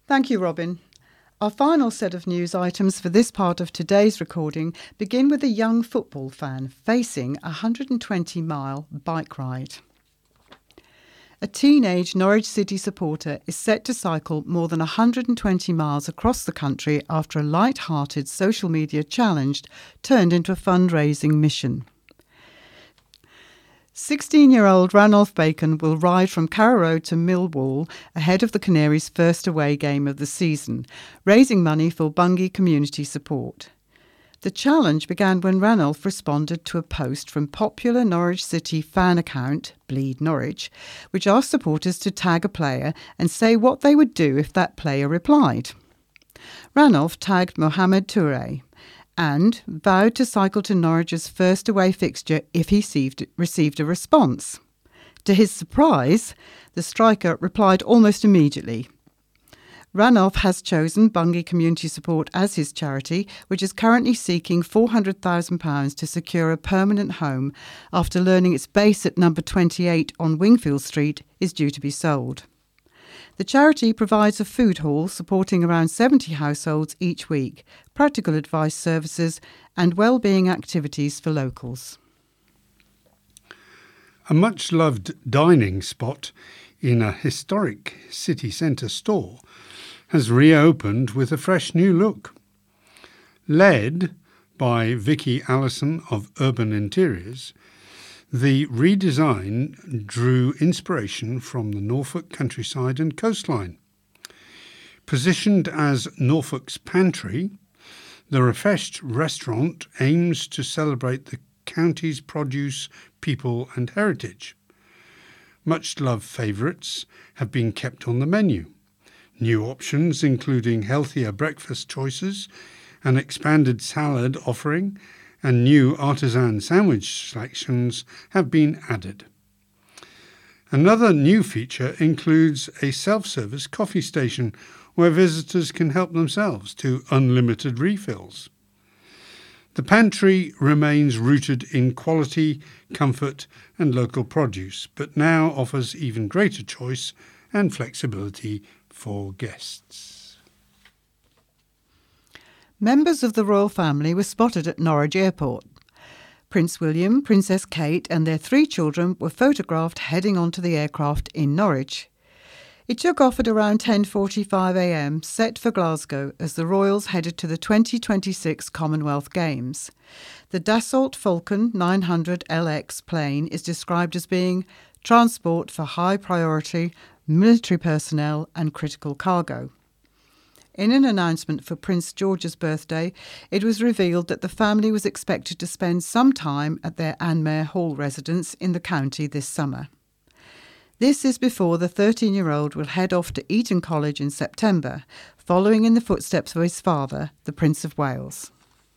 Thank you, Robin. Our final set of news items for this part of today's recording begin with a young football fan facing a 120-mile bike ride. A teenage Norwich City supporter is set to cycle more than 120 miles across the country after a light-hearted social media challenge turned into a fundraising mission. 16-year-old Ranulph Bacon will ride from Carrow Road to Millwall ahead of the Canaries' first away game of the season, raising money for Bungay Community Support. The challenge began when Ranulph responded to a post from popular Norwich City fan account, Bleed Norwich, which asked supporters to tag a player and say what they would do if that player replied. Ranulph tagged Mohamed Touré and vowed to cycle to Norwich's first away fixture if he received a response. To his surprise, the striker replied almost immediately. Ranulph has chosen Bungay Community Support as his charity, which is currently seeking £400,000 to secure a permanent home after learning its base at number 28 on Wingfield Street is due to be sold. The charity provides a food hall supporting around 70 households each week, practical advice services and well-being activities for locals. A much-loved dining spot in a historic city centre store has reopened with a fresh new look. Led by Vicky Allison of Urban Interiors, the redesign drew inspiration from the Norfolk countryside and coastline. Positioned as Norfolk's Pantry, the refreshed restaurant aims to celebrate the county's produce, people and heritage. Much-loved favourites have been kept on the menu. New options, including healthier breakfast choices, an expanded salad offering, and new artisan sandwich selections have been added. Another new feature includes a self-service coffee station where visitors can help themselves to unlimited refills. The pantry remains rooted in quality, comfort and local produce, but now offers even greater choice and flexibility for guests. Members of the royal family were spotted at Norwich Airport. Prince William, Princess Kate and their 3 children were photographed heading onto the aircraft in Norwich. It took off at around 10:45 a.m, set for Glasgow as the royals headed to the 2026 Commonwealth Games. The Dassault Falcon 900 LX plane is described as being transport for high priority military personnel and critical cargo. In an announcement for Prince George's birthday, it was revealed that the family was expected to spend some time at their Anmere Hall residence in the county this summer. This is before the 13-year-old will head off to Eton College in September, following in the footsteps of his father, the Prince of Wales.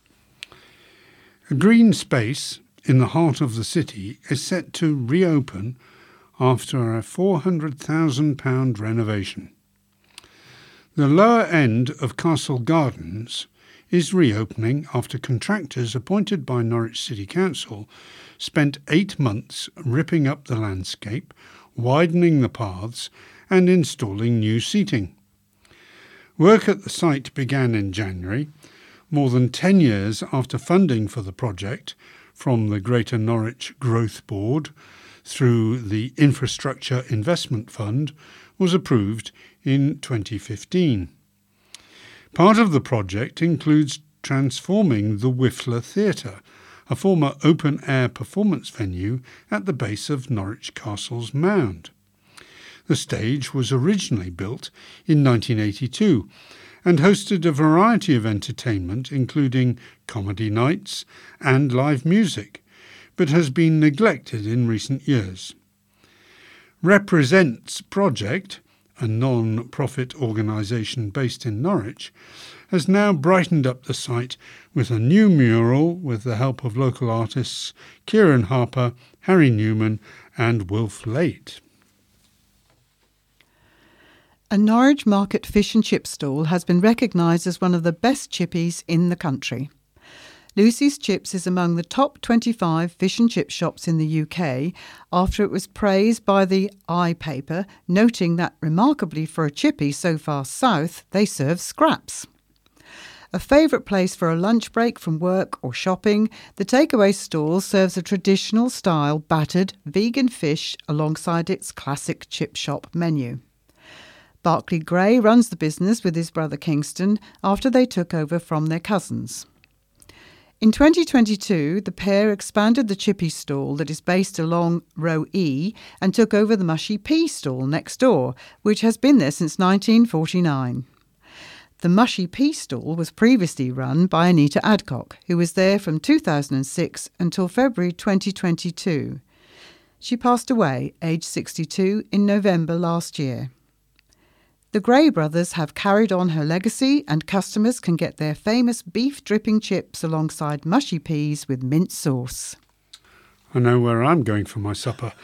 A green space in the heart of the city is set to reopen after a £400,000 renovation. The lower end of Castle Gardens is reopening after contractors appointed by Norwich City Council spent 8 months ripping up the landscape, widening the paths and installing new seating. Work at the site began in January, more than 10 years after funding for the project from the Greater Norwich Growth Board through the Infrastructure Investment Fund was approved in 2015. Part of the project includes transforming the Whiffler Theatre, a former open-air performance venue at the base of Norwich Castle's mound. The stage was originally built in 1982 and hosted a variety of entertainment, including comedy nights and live music, but has been neglected in recent years. Represents Project, a non-profit organisation based in Norwich, has now brightened up the site with a new mural with the help of local artists Kieran Harper, Harry Newman and Wilf Late. A Norwich Market fish and chip stall has been recognised as one of the best chippies in the country. Lucy's Chips is among the top 25 fish and chip shops in the UK after it was praised by the iPaper, noting that, remarkably for a chippy so far south, they serve scraps. A favourite place for a lunch break from work or shopping, the takeaway stall serves a traditional style battered vegan fish alongside its classic chip shop menu. Barclay Gray runs the business with his brother Kingston after they took over from their cousins. In 2022, the pair expanded the chippy stall that is based along Row E and took over the Mushy Pea stall next door, which has been there since 1949. The Mushy Pea stall was previously run by Anita Adcock, who was there from 2006 until February 2022. She passed away, aged 62, in November last year. The Gray brothers have carried on her legacy, and customers can get their famous beef dripping chips alongside mushy peas with mint sauce. I know where I'm going for my supper.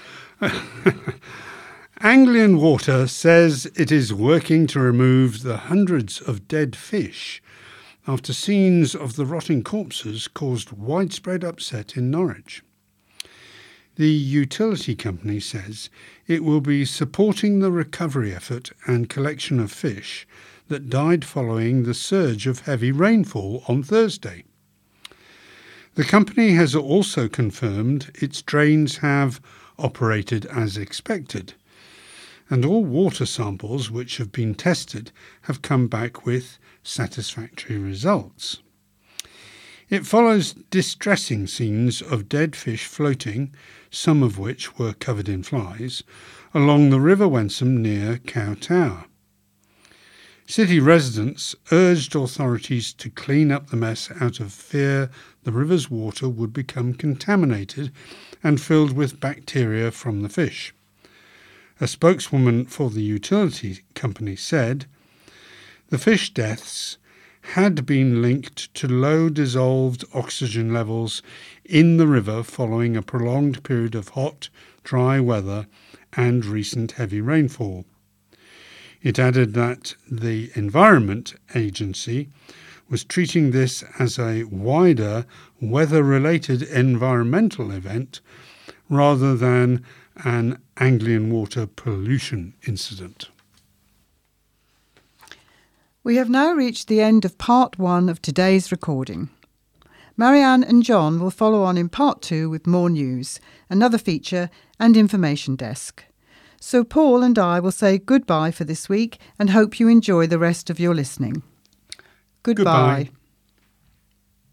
Anglian Water says it is working to remove the hundreds of dead fish after scenes of the rotting corpses caused widespread upset in Norwich. The utility company says it will be supporting the recovery effort and collection of fish that died following the surge of heavy rainfall on Thursday. The company has also confirmed its drains have operated as expected, and all water samples which have been tested have come back with satisfactory results. It follows distressing scenes of dead fish floating, some of which were covered in flies, along the River Wensum near Cow Tower. City residents urged authorities to clean up the mess out of fear the river's water would become contaminated and filled with bacteria from the fish. A spokeswoman for the utility company said, "The fish deaths had been linked to low dissolved oxygen levels in the river following a prolonged period of hot, dry weather and recent heavy rainfall." It added that the Environment Agency was treating this as a wider weather-related environmental event rather than an Anglian water pollution incident. We have now reached the end of part 1 of today's recording. Marianne and John will follow on in part 2 with more news, another feature and information desk. So Paul and I will say goodbye for this week and hope you enjoy the rest of your listening. Goodbye.